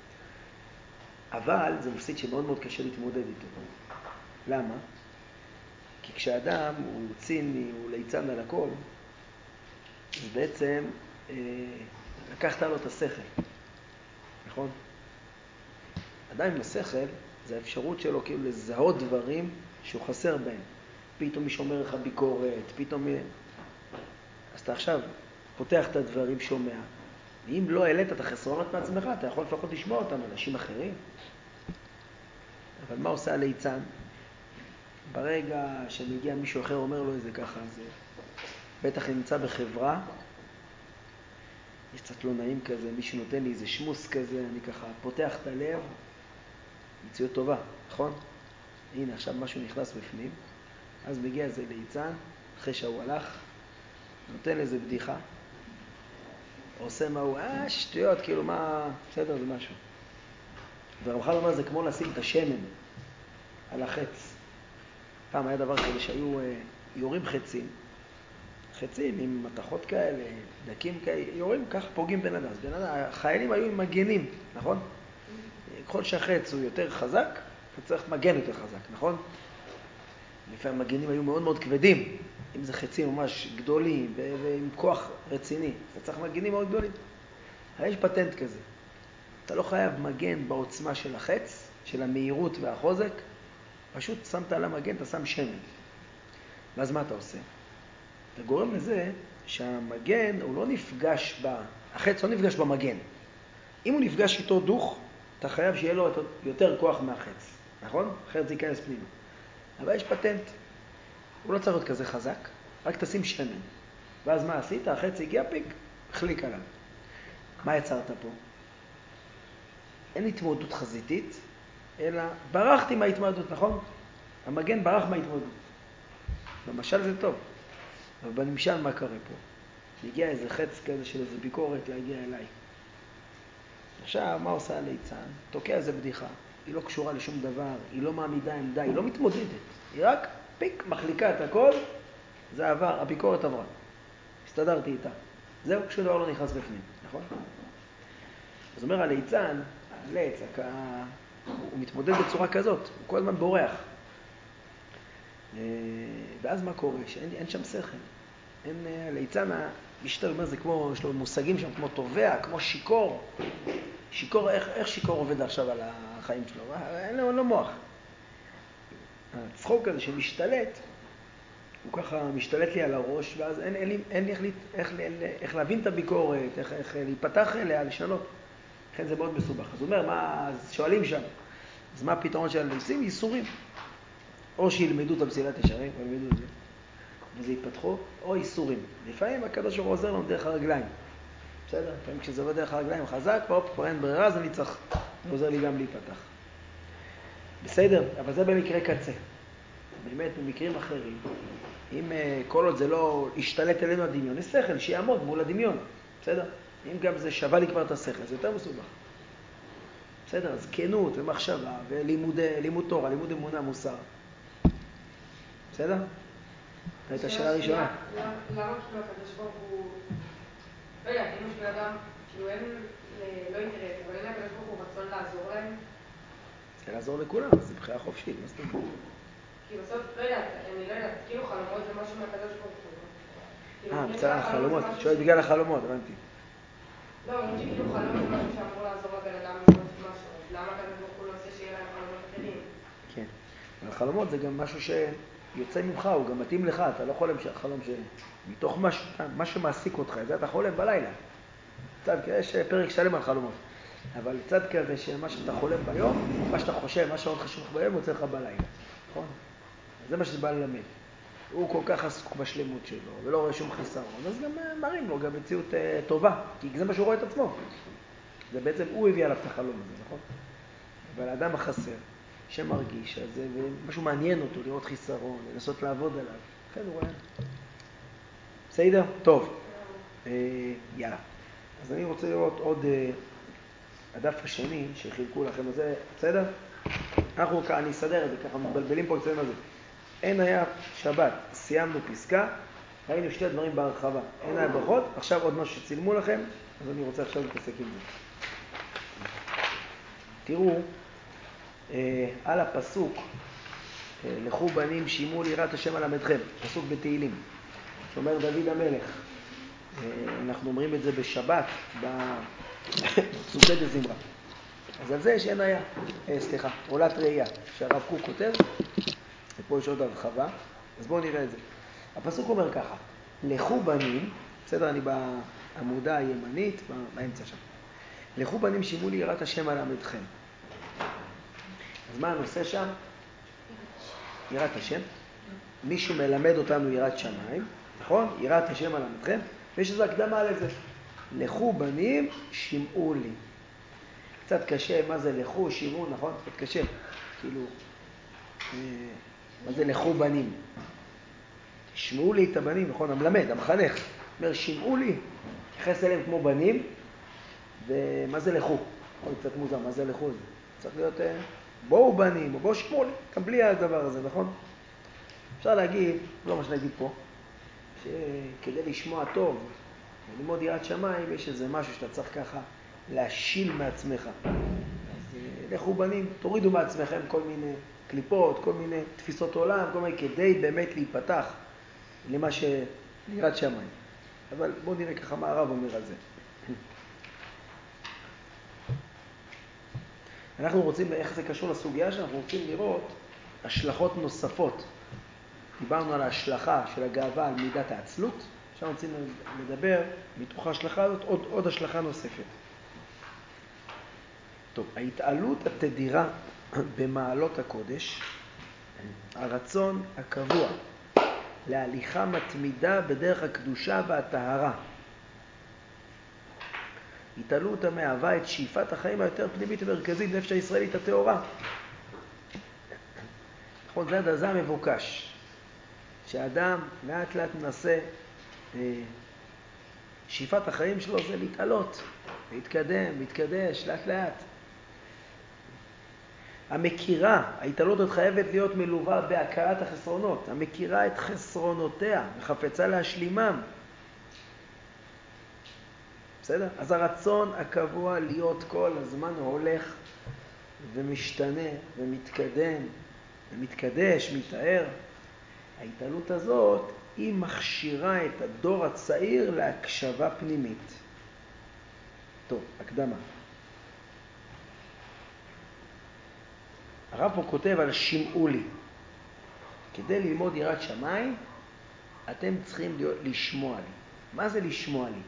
אבל זה מפסיד שמאוד מאוד קשה להתמודד איתו. למה? כי כשאדם הוא ציני, הוא ליצן על הכל, אז בעצם לקחת לו את השכל, נכון? אדם עם השכל זה האפשרות שלו כאילו לזהות דברים שהוא חסר בהם. פתאום מי שומר לך ביקורת, פתאום... אז אתה עכשיו פותח את הדברים, שומע. ואם לא העלית את החסרונות מעצמך, אתה יכול לפחות לשמוע אותם אנשים אחרים. אבל מה עושה הליצן? ברגע שמגיע מישהו אחר אומר לו איזה ככה, אז בטח נמצא בחברה, יש קצת לא נעים כזה, מישהו נותן לי איזה שמוס כזה, אני ככה פותח את הלב, מציאות טובה, נכון? הנה, עכשיו משהו נכנס בפנים, אז מגיע איזה ליצן, אחרי שהוא הלך, נותן איזה בדיחה, עושה מה הוא, שטויות, כאילו מה, בסדר, זה משהו. והרמח"ל אומר, זה כמו לשים את השמן על החץ. פעם היה דבר כזה שהיו יורים חצים עם מתחות כאלה, דקים כאלה, יורים ככה פוגעים בן אדם. החיילים היו עם מגנים, נכון? ככל שהחץ הוא יותר חזק, אתה צריך מגן יותר חזק, נכון? לפעמים המגנים היו מאוד מאוד כבדים, אם זה חצים ממש גדולים ועם כוח רציני, אתה צריך מגנים מאוד גדולים. יש פטנט כזה. אתה לא חייב מגן בעוצמה של החץ, של המהירות והחוזק, פשוט שמת על המגן, אתה שם שמן. ואז מה אתה עושה? אתה גורם לזה שהמגן הוא לא נפגש החץ לא נפגש במגן. אם הוא נפגש איתו דוך, אתה חייב שיהיה לו יותר כוח מהחץ, נכון? אחרת זה ייכנס פנימה. אבל יש פטנט, הוא לא צריך להיות כזה חזק, רק תשים שמן. ואז מה עשית? החץ הגיע פיק, החליק עליו. מה יצרת פה? אין התמודדות חזיתית, אלא ברחתי מההתמודדות, נכון? המגן ברח מההתמודדות. במשל זה טוב, אבל בנמשל מה קרה פה? הגיע איזה חץ כזה של איזה ביקורת להגיע אליי. עכשיו, מה עושה הליצן? תוקע איזה בדיחה. היא לא קשורה לשום דבר, היא לא מעמידה עמדה, היא לא מתמודדת. היא רק פיק, מחליקה את הכל, זה עבר, הביקורת עברה. הסתדרתי איתה. זהו, שום דבר לא נכנס בפנים, נכון? אז אומר הליצן, הלץ, הוא מתמודד בצורה כזאת, הוא כל הזמן בורח. ואז מה קורה? שאין שם שכל. הליצן המשתל אומר, זה כמו, יש לו מושגים שם כמו תובע, כמו שיקור. שיקור, איך שיקור עובד עכשיו על החיים שלו? אין לו מוח. הצחוק הזה שמשתלט, הוא ככה משתלט לי על הראש, ואז אין לי איך להבין את הביקורת, איך להיפתח אליה, לשנות. לכן זה מאוד מסובך. אז הוא אומר, אז שואלים שם, אז מה הפתרון של הליצים? ייסורים. או שילמדו את המסילת ישרים, או ילמדו את זה, וזה ייפתחו, או ייסורים. לפעמים הקדוש ברוך הוא עוזר לנו דרך הרגליים. בסדר? לפעמים כשזה עובד דרך הרגליים חזק, כבר אין ברירה, אז אני צריך, זה עוזר לי גם להיפתח. בסדר? אבל זה במקרה קצה. באמת, במקרים אחרים, אם כל עוד זה לא ישתלט אלינו הדמיון, יש שכל שיעמוד מול הדמיון. בסדר? אם גם זה שווה לי כבר את השכל, זה יותר מסובך. בסדר? אז כנות ומחשבה ולימוד תורה, לימוד אמונה, מוסר. בסדר? את השאלה הראשונה. למה כאילו הקדוש ברוך הוא, לא יודעת, אם יש בן אדם, כאילו אין, לא אינטרס, אבל אין לקדוש ברוך הוא רצון לעזור להם? זה לעזור לכולם, זה בחירה חופשית, מה זאת אומרת? כי בסוף, לא יודעת, אני לא יודעת, כאילו חלומות זה משהו מהקדוש ברוך הוא. בצד החלומות, שואלת בגלל החלומות, הבנתי. לא, אני חושב כאילו חלום זה משהו שאמור לעזור לבן אדם לראות משהו, אז למה הקדוש ברוך הוא לא עושה שיהיה להם חלומות אחרים? כן, אבל חלומות זה גם משהו שיוצא ממך, הוא גם מתאים לך, אתה לא חולם שהחלום מתוך מה שמעסיק אותך, זה אתה חולם בלילה. צד כזה, יש פרק שלם על חלומות. אבל צד כזה שמה שאתה חולם ביום, מה שאתה חושב, מה שעוד חשוב לך ביום, יוצא לך בלילה. נכון? זה מה שזה בא ללמד. הוא כל כך עסוק בשלמות שלו, ולא רואה שום חיסרון, אז גם מראים לו גם מציאות טובה, כי זה מה שהוא רואה את עצמו. זה בעצם, הוא הביא עליו את החלום הזה, נכון? אבל האדם החסר, שמרגיש, אז זה משהו מעניין אותו, לראות חיסרון, לנסות לעבוד עליו. לכן הוא רואה. בסדר? טוב. יאללה. אז אני רוצה לראות עוד הדף השני שחילקו לכם את זה, בסדר? אני אסדר את זה, ככה מבלבלים פה אצלנו הזה. אין היה שבת, סיימנו פסקה, ראינו שתי דברים בהרחבה. אין היה ברכות, עכשיו עוד משהו שצילמו לכם, אז אני רוצה עכשיו להתעסק עם זה. תראו, על הפסוק, לכו בנים שימו ליראת השם אלמדכם, פסוק בתהילים, שאומר דוד המלך. אנחנו אומרים את זה בשבת, בפסוקי דזמרה. אז על זה שאין היה, עולת ראייה, שהרב קוק כותב, ופה יש עוד הרחבה, אז בואו נראה את זה. הפסוק אומר ככה, לכו בנים, בסדר, אני בעמודה הימנית, באמצע שם. לכו בנים שימו לי יראת השם אלמדכם. אז מה הנושא שם? יראת השם. מישהו מלמד אותנו יראת שמיים, נכון? יראת השם אלמדכם, ויש איזו הקדמה לזה. לכו בנים שימעו לי. קצת קשה, מה זה לכו, שירו, נכון? קצת קשה. כאילו, מה זה לכו בנים? תשמעו לי את הבנים, נכון? המלמד, המחנך. אומר, שמעו לי, תתייחס אליהם כמו בנים, ומה זה לכו? עוד קצת מוזר, מה זה לכו? זה צריך להיות, בואו בנים, או בואו שמעו לי, גם בלי הדבר הזה, נכון? אפשר להגיד, לא מה שנגיד פה, שכדי לשמוע טוב, וללמוד יראת שמיים, יש איזה משהו שאתה צריך ככה להשיל מעצמך. אז לכו בנים, תורידו מעצמכם כל מיני קליפות, כל מיני תפיסות עולם, כל מיני, כדי באמת להיפתח למה שיראת שמיים. אבל בואו נראה ככה מה הרב אומר על זה. אנחנו רוצים, איך זה קשור לסוגיה שאנחנו רוצים לראות השלכות נוספות. דיברנו על ההשלכה של הגאווה על מידת העצלות, עכשיו רוצים לדבר מתוך ההשלכה הזאת עוד השלכה נוספת. טוב, ההתעלות התדירה במעלות הקודש, הרצון הקבוע להליכה מתמידה בדרך הקדושה והטהרה. התעלות המהווה את שאיפת החיים היותר פנימית ומרכזית נפש הישראלית הטהורה. נכון, זה המבוקש. שהאדם לאט לאט מנסה, שאיפת החיים שלו זה להתעלות, להתקדם, להתקדש, לאט לאט. המכירה, ההתעלות עוד חייבת להיות מלווה בהכרת החסרונות, המכירה את חסרונותיה וחפצה להשלימם. בסדר? אז הרצון הקבוע להיות כל הזמן הולך ומשתנה ומתקדם ומתקדש, מתאר. ההתעלות הזאת היא מכשירה את הדור הצעיר להקשבה פנימית. טוב, הקדמה. הרב פה כותב על שמעו לי. כדי ללמוד יראת שמיים, אתם צריכים לשמוע לי. מה זה לשמוע לי?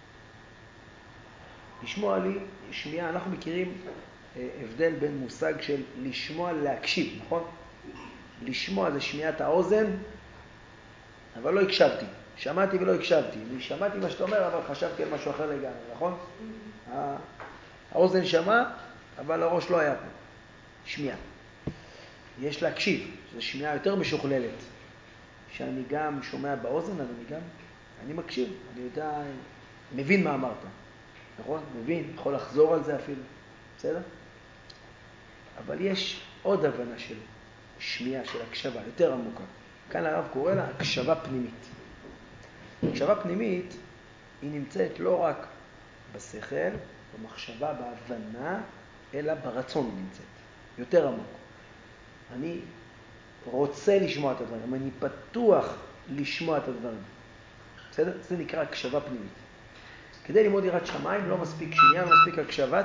לשמוע לי, שמיעה, אנחנו מכירים הבדל בין מושג של לשמוע להקשיב, נכון? לשמוע זה שמיעת האוזן, אבל לא הקשבתי. שמעתי ולא הקשבתי. אני שמעתי מה שאתה אומר, אבל חשבתי על משהו אחר לגמרי, נכון? האוזן שמע, אבל הראש לא היה פה. שמיעה. יש להקשיב, זו שמיעה יותר משוכללת. שאני גם שומע באוזן, אבל אני מקשיב. אני יודע, מבין מה אמרת. נכון? מבין, יכול לחזור על זה אפילו. בסדר? אבל יש עוד הבנה של שמיעה, של הקשבה, יותר עמוקה. כאן הרב קורא לה הקשבה פנימית. הקשבה פנימית היא נמצאת לא רק בשכל, במחשבה, בהבנה, אלא ברצון היא נמצאת. יותר עמוק. אני רוצה לשמוע את הדברים, אני פתוח לשמוע את הדברים. בסדר? זה נקרא הקשבה פנימית. כדי ללמוד יראת שמיים לא מספיק שמיעה, לא מספיק הקשבה,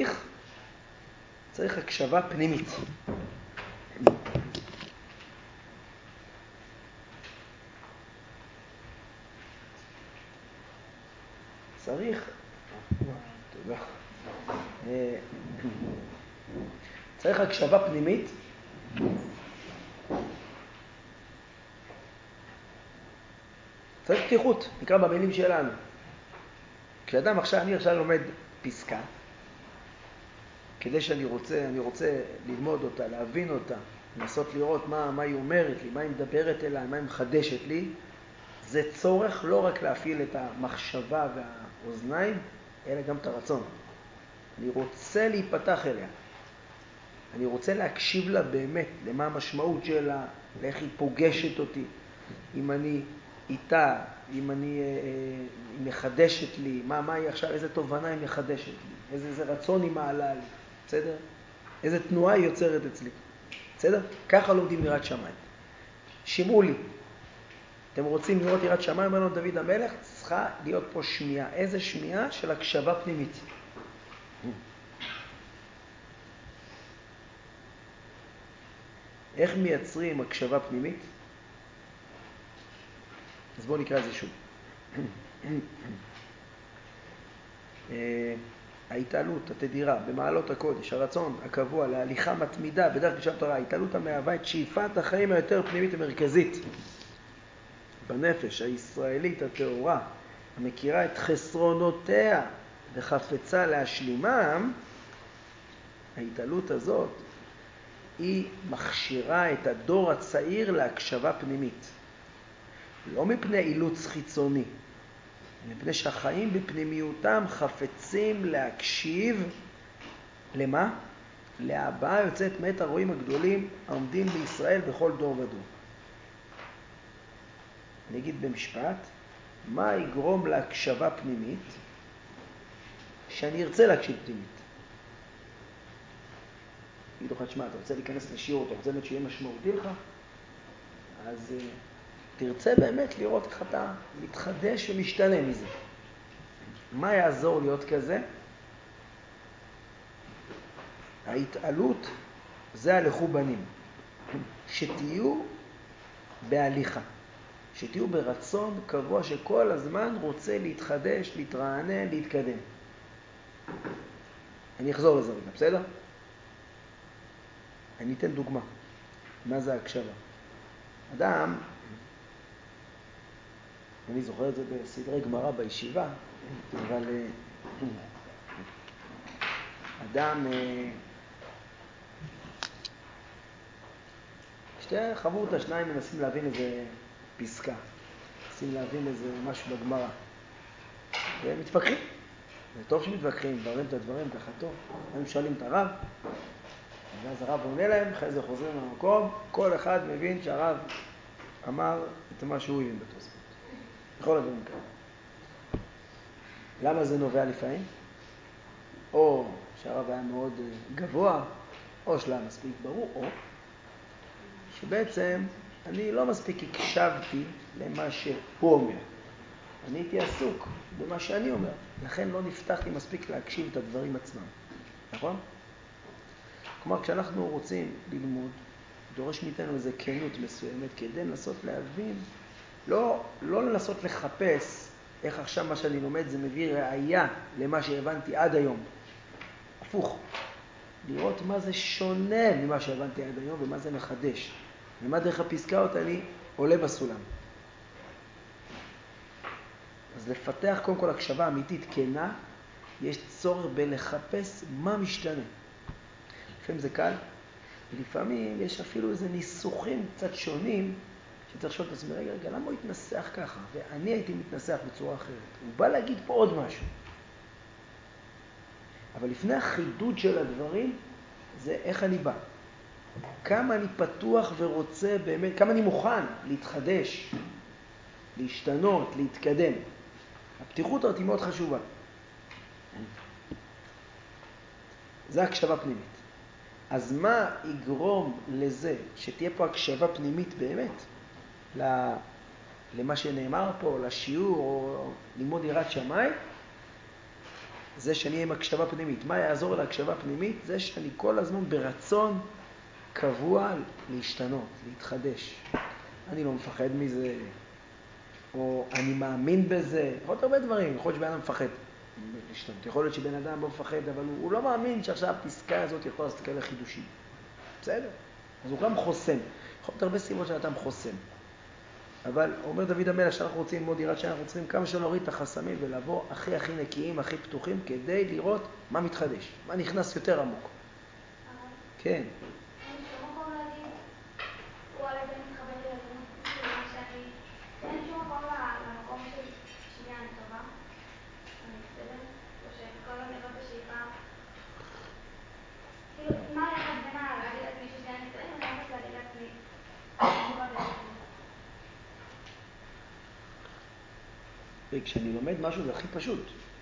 צריך הקשבה פנימית. צריך הקשבה פנימית. צריך פתיחות, נקרא במילים שלנו. כשאדם אני עכשיו לומד פסקה, כדי שאני רוצה ללמוד אותה, להבין אותה, לנסות לראות מה היא אומרת לי, מה היא מדברת אליי, מה היא מחדשת לי, זה צורך לא רק להפעיל את המחשבה והאוזניים, אלא גם את הרצון. אני רוצה להיפתח אליה. אני רוצה להקשיב לה באמת, למה המשמעות שלה, לאיך היא פוגשת אותי. אם אני איתה, אם היא מחדשת לי, מה היא עכשיו, איזה תובנה היא מחדשת לי, איזה רצון היא מעלה לי, בסדר? איזה תנועה היא יוצרת אצלי, בסדר? ככה לומדים יראת שמיים. שמעו לי. אתם רוצים לראות יראת שמיים, אומר לנו דוד המלך, צריכה להיות פה שמיעה. איזה שמיעה? של הקשבה פנימית. איך מייצרים הקשבה פנימית? אז בואו נקרא את זה שוב. ההתעלות התדירה במעלות הקודש, הרצון הקבוע להליכה מתמידה בדרך קדושת התורה, ההתעלות המהווה את שאיפת החיים היותר פנימית ומרכזית בנפש הישראלית הטהורה, המכירה את חסרונותיה וחפצה להשלימם, ההתעלות הזאת היא מכשירה את הדור הצעיר להקשבה פנימית. לא מפני אילוץ חיצוני, מפני שהחיים בפנימיותם חפצים להקשיב למה? להבעה יוצאת מאת הרועים הגדולים העומדים בישראל בכל דור ודור. אני אגיד במשפט, מה יגרום להקשבה פנימית? שאני ארצה להקשיב פנימית. תגיד לך, תשמע, אתה רוצה להיכנס לשיעור, אתה רוצה באמת שיהיה משמעותי לך? אז תרצה באמת לראות איך אתה מתחדש ומשתנה מזה. מה יעזור להיות כזה? ההתעלות זה הלכו בנים. שתהיו בהליכה. שתהיו ברצון קבוע שכל הזמן רוצה להתחדש, להתרענן, להתקדם. אני אחזור לזה רגע, בסדר? אני אתן דוגמה. מה זה הקשבה? אדם, אני זוכר את זה בסדרי גמרא בישיבה, אבל אדם, שתי חברותא, שניים מנסים להבין איזה פסקה, מנסים להבין איזה משהו בגמרא, והם מתווכחים. זה טוב שמתווכחים, דברים את הדברים ככה טוב. הם שואלים את הרב, ואז הרב עונה להם, אחרי זה חוזרים למקום, כל אחד מבין שהרב אמר את מה שהוא הבין בתוספות. בכל הדברים כאלה. למה זה נובע לפעמים? או שהרב היה מאוד גבוה, או שלא מספיק ברור, או שבעצם אני לא מספיק הקשבתי למה שהוא אומר. אני הייתי עסוק במה שאני אומר, לכן לא נפתחתי מספיק להקשיב את הדברים עצמם. נכון? כלומר, כשאנחנו רוצים ללמוד, דורש מאיתנו איזו כנות מסוימת כדי לנסות להבין, לא לנסות לחפש איך עכשיו מה שאני לומד זה מביא ראייה למה שהבנתי עד היום. הפוך. לראות מה זה שונה ממה שהבנתי עד היום ומה זה מחדש. ומה דרך הפסקאות אני עולה בסולם. אז לפתח קודם כל הקשבה אמיתית כנה, יש צורך בלחפש מה משתנה. לפעמים זה קל, ולפעמים יש אפילו איזה ניסוחים קצת שונים, שצריך לשאול את עצמי, רגע, למה הוא התנסח ככה? ואני הייתי מתנסח בצורה אחרת. הוא בא להגיד פה עוד משהו. אבל לפני החידוד של הדברים, זה איך אני בא. כמה אני פתוח ורוצה באמת, כמה אני מוכן להתחדש, להשתנות, להתקדם. הפתיחות הזאת היא מאוד חשובה. זה הקשבה פנימית. אז מה יגרום לזה שתהיה פה הקשבה פנימית באמת למה שנאמר פה, לשיעור או לימוד יראת שמיים? זה שאני אהיה עם הקשבה פנימית. מה יעזור להקשבה פנימית? זה שאני כל הזמן ברצון קבוע להשתנות, להתחדש. אני לא מפחד מזה, או אני מאמין בזה. יכול להיות הרבה דברים, יכול להיות שבן אדם מפחד להשתנות. יכול להיות שבן אדם לא מפחד, אבל הוא לא מאמין שעכשיו הפסקה הזאת יכולה לעשות כאלה חידושים. בסדר? אז הוא גם חוסם. יכול להיות הרבה סיבות שאדם חוסם. אבל אומר דוד המלך שאנחנו רוצים ללמוד יראת שאנחנו צריכים כמה שנוריד את החסמים ולבוא הכי נקיים, הכי פתוחים, כדי לראות מה מתחדש, מה נכנס יותר עמוק. כן. אין שום מקום להגיד, וואלה, זה מתחבר לי ללימוד מה שאני... אין שום מקום למקום שלי אני טובה. אני בסדר, או שכל הזמן נראה בשאיפה. כאילו, מה היחד בין להגיד לעצמי שלי אני בסדר, אני חייבת להגיד לעצמי, אני טובה בעצמי. וכשאני לומד משהו זה הכי פשוט.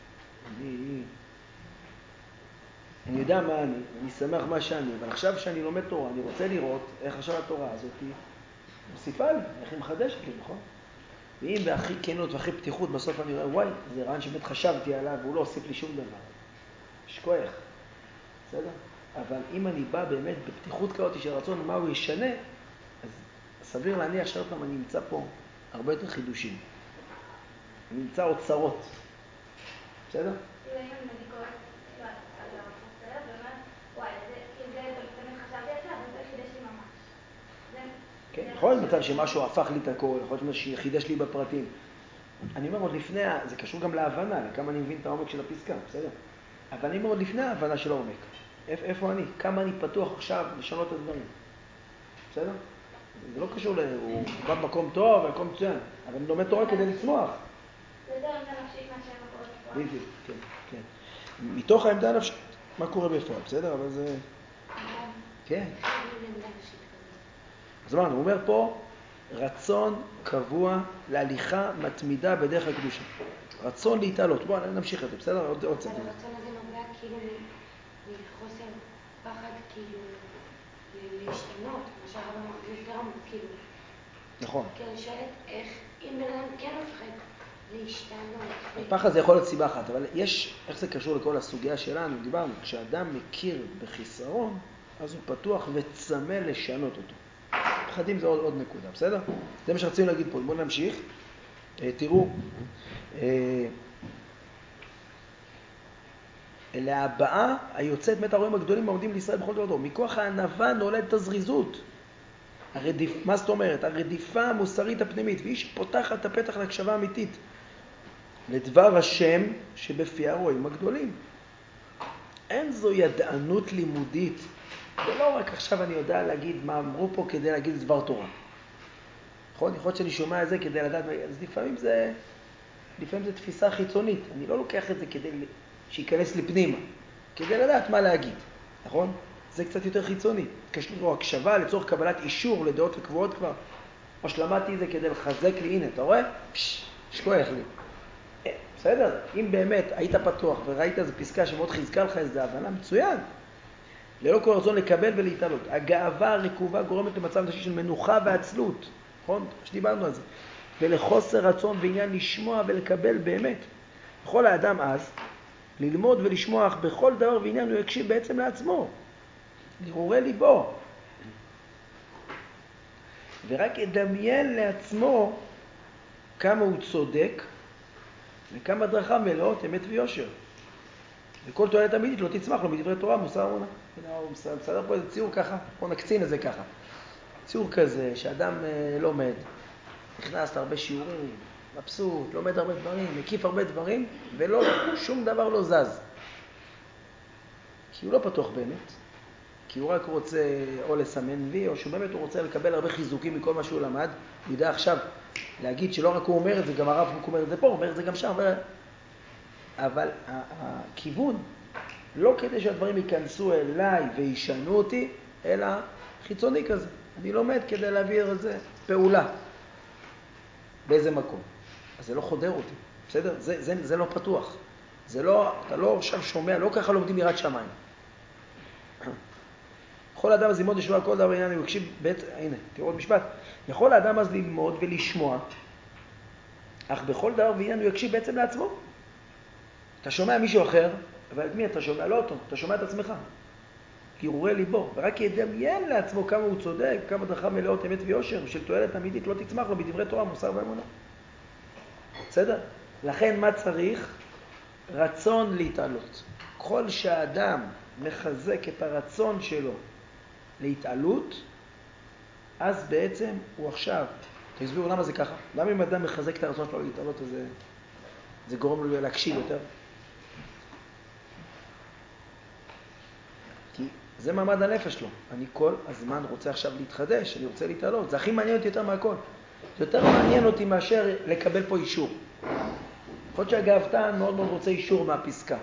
אני יודע מה אני שמח מה שאני, אבל עכשיו שאני לומד תורה, אני רוצה לראות איך עכשיו התורה הזאת מוסיפה לי, איך היא מחדשת לי, נכון? ואם בהכי כנות והכי פתיחות בסוף אני רואה, וואי, זה רעיון שבאמת חשבתי עליו והוא לא הוסיף לי שום דבר. יש כוח, בסדר? אבל אם אני בא באמת בפתיחות כזאת של רצון מה הוא ישנה, אז סביר להניח שעוד פעם אני נמצא פה הרבה יותר חידושים. אני נמצא אוצרות. בסדר? כאילו אם אני קוראת על הפוסטר, ואומרת, וואי, זה תמיד חשבתי על זה, אבל זה חידש לי ממש. כן, יכול להיות מצב שמשהו הפך לי את הכל, יכול להיות שחידש לי בפרטים. אני אומר עוד לפני, זה קשור גם להבנה, לכמה אני מבין את העומק של הפסקה, בסדר? אבל אני אומר עוד לפני ההבנה של העומק. איפה אני? כמה אני פתוח עכשיו לשנות את הדברים. בסדר? זה לא קשור הוא בא במקום טוב, במקום מצוין. אבל אני לומד תורה כדי לצמוח. זה יותר עמדה נפשית מאשר מה קורה בפועל. בדיוק, כן, כן. מתוך העמדה הנפשית, מה קורה בפועל, בסדר? אבל זה... כן. אז אמרנו, הוא אומר פה, רצון קבוע להליכה מתמידה בדרך הקדושה. רצון להתעלות. בואו נמשיך את זה, בסדר? עוד קצת. הרצון הזה נובע כאילו מחוסר פחד, כאילו להשתנות, מה שהרבה מחליט גרם, כאילו. נכון. כי אני שואלת איך, אם בן אדם כן מפחד להשתנות. הפחד זה יכול להיות סיבה אחת, אבל יש, איך זה קשור לכל הסוגיה שלנו? דיברנו, כשאדם מכיר בחיסרון, אז הוא פתוח וצמא לשנות אותו. פחדים זה עוד נקודה, בסדר? זה מה שרצינו להגיד פה. בואו נמשיך. תראו, להבאה היוצאת מת הרועים הגדולים העומדים לישראל בכל דור. מכוח הענווה נולדת הזריזות. מה זאת אומרת? הרדיפה המוסרית הפנימית, והיא שפותחת את הפתח להקשבה אמיתית לדבר השם שבפי הרועים הגדולים. אין זו ידענות לימודית. זה לא רק עכשיו אני יודע להגיד מה אמרו פה כדי להגיד דבר תורה. נכון? יכול להיות שאני שומע את זה כדי לדעת, אז לפעמים זה תפיסה חיצונית. אני לא לוקח את זה כדי שייכנס לפנימה, כדי לדעת מה להגיד. נכון? זה קצת יותר חיצוני. קשור הקשבה לצורך קבלת אישור לדעות וקבועות כבר. או שלמדתי את זה כדי לחזק לי, הנה, אתה רואה? שכוח לי. בסדר? אם באמת היית פתוח וראית איזו פסקה שמאוד חיזקה לך איזו הבנה, מצוין. ללא כל רצון לקבל ולהתעלות. הגאווה הרקובה גורמת למצב נפשי של מנוחה ועצלות. נכון? שדיברנו על זה. ולחוסר רצון ועניין לשמוע ולקבל באמת. בכל האדם אז, ללמוד ולשמוע בכל דבר ועניין הוא יקשיב בעצם לעצמו. לרהורי ליבו. ורק ידמיין לעצמו כמה הוא צודק וכמה דרכיו מלאות אמת ויושר. וכל תועלת אמיתית לא תצמח לו מדברי תורה, מוסר אמונה. הוא מסדר פה איזה ציור ככה, בוא נקצין את זה ככה. ציור כזה שאדם לומד, נכנס להרבה שיעורים, מבסוט, לומד הרבה דברים, מקיף הרבה דברים, שום דבר לא זז. כי הוא לא פתוח באמת. כי הוא רק רוצה או לסמן וי, או שבאמת הוא רוצה לקבל הרבה חיזוקים מכל מה שהוא למד. הוא יודע עכשיו להגיד שלא רק הוא אומר את זה, גם הרב הוא אומר את זה פה, הוא אומר את זה גם שם. אבל הכיוון, לא כדי שהדברים ייכנסו אליי וישנו אותי, אלא חיצוני כזה. אני לומד כדי להעביר את זה פעולה. באיזה מקום. אז זה לא חודר אותי. בסדר? זה לא פתוח. זה לא, אתה לא עכשיו שומע, לא ככה לומדים יראת שמיים. יכול האדם אז ללמוד לשמוע כל דבר עניין, הוא יקשיב, הנה, תראו עוד משפט. יכול האדם אז ללמוד ולשמוע, אך בכל דבר ועניין הוא יקשיב בעצם לעצמו. אתה שומע מישהו אחר, אבל את מי אתה שומע? לא אותו, אתה שומע את עצמך. הרהורי ליבו, ורק ידמיין לעצמו כמה הוא צודק, כמה דרכיו מלאות אמת ויושר, של תועלת אמיתית לא תצמח לו מדברי תורה, מוסר ואמונה. בסדר? לכן מה צריך? רצון להתעלות. כל שהאדם מחזק את הרצון שלו להתעלות, אז בעצם הוא עכשיו, תסבירו למה זה ככה. למה אם אדם מחזק את הרצון שלו להתעלות, זה גורם לו להקשיב יותר? כי זה מעמד הנפש שלו. אני כל הזמן רוצה עכשיו להתחדש, אני רוצה להתעלות. זה הכי מעניין אותי יותר מהכל. זה יותר מעניין אותי מאשר לקבל פה אישור. יכול להיות שהגאוותן מאוד מאוד רוצה אישור מהפסקה.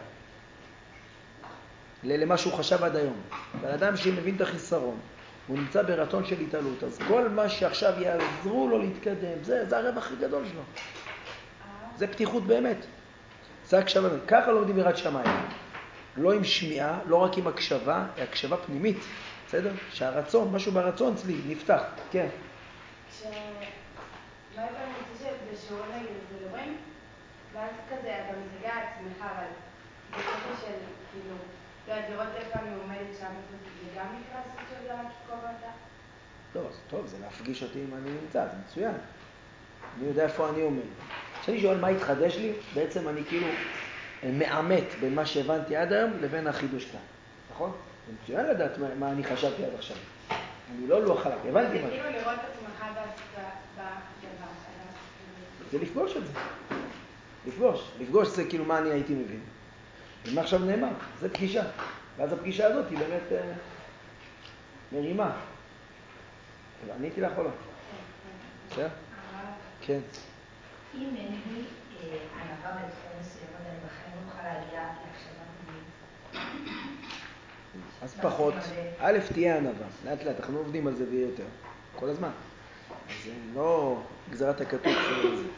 למה שהוא חשב עד היום. אבל אדם שמבין את החיסרון, הוא נמצא ברצון של התעלות. אז כל מה שעכשיו יעזרו לו להתקדם, זה הרווח הכי גדול שלו. זה פתיחות באמת. זה הקשבה. ככה לומדים יראת שמיים. לא עם שמיעה, לא רק עם הקשבה, הקשבה פנימית. בסדר? שהרצון, משהו ברצון אצלי נפתח. כן. מה הבאנו את זה בשיעור נגד מדברים? ואז כזה, אתה מזגע עצמך, אבל בקטע של, כאילו, לראות איפה אני עומדת שם, זה גם נקרא סוג של גלת כובעתה? לא, זה טוב, זה להפגיש אותי אם אני נמצא, זה מצוין. אני יודע איפה אני עומד. כשאני שואל מה התחדש לי, בעצם אני כאילו מאמת בין מה שהבנתי עד היום לבין החידוש כאן. נכון? זה מצוין לדעת מה אני חשבתי עד עכשיו. אני לא חלק, הבנתי מה. זה כאילו לראות את עצמך זה לפגוש את זה. לפגוש זה כאילו מה אני הייתי מבין. ומה עכשיו נאמר? זה פגישה. ואז הפגישה הזאת היא באמת מרימה. עניתי לך או לא? בסדר? כן. אם אין לי ענווה בתחום מסוים, אז אני בחיים לא אוכל להגיע להקשבה פנימית. אז פחות. א', תהיה ענווה. לאט לאט, אנחנו עובדים על זה ויהיה יותר. כל הזמן. אז זה לא גזרת הכתוב של זה.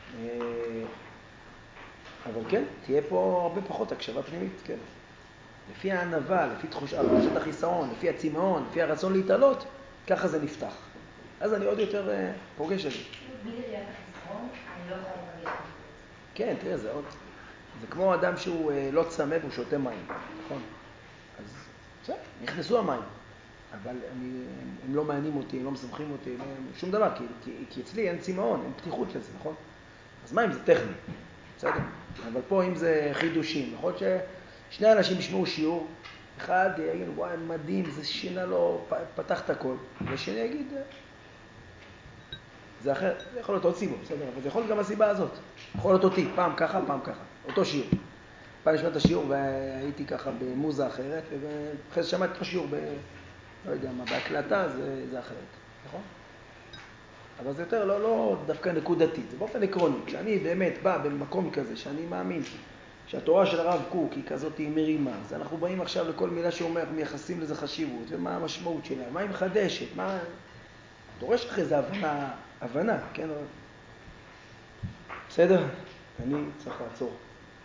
אבל כן, תהיה פה הרבה פחות הקשבה פנימית, כן. לפי הענווה, לפי תחושת החיסרון, לפי הצמאון, לפי הרצון להתעלות, ככה זה נפתח. אז אני עוד יותר פוגש את זה. בלי ראיית החיסרון, אני לא יכולה לפגש. כן, תראה, זה כמו אדם שהוא לא צמא והוא שותה מים, נכון? אז בסדר, נכנסו המים, אבל הם לא מעניינים אותי, הם לא משמחים אותי, שום דבר, כי אצלי אין צמאון, אין פתיחות לזה, נכון? אז מים זה טכני, בסדר? אבל פה אם זה חידושים, יכול להיות ששני אנשים ישמעו שיעור, אחד יגיד, וואי, מדהים, זה שינה לו, פתח את הכל, והשני יגיד, זה אחר, זה יכול להיות עוד סיבה, בסדר? אבל זה יכול להיות גם הסיבה הזאת. יכול להיות אותי, פעם ככה, פעם ככה, אותו שיעור. פעם נשמע את השיעור והייתי ככה במוזה אחרת, ואחרי זה שמעתי את השיעור לא יודע מה, בהקלטה זה אחרת, נכון? אבל זה יותר לא דווקא נקודתית, זה באופן עקרוני. כשאני באמת בא במקום כזה, שאני מאמין שהתורה של הרב קוק היא כזאת מרימה, אז אנחנו באים עכשיו לכל מילה שאומר, מייחסים לזה חשיבות, ומה המשמעות שלה, מה היא מחדשת, מה... דורש אחרי זה הבנה, כן? בסדר? אני צריך לעצור.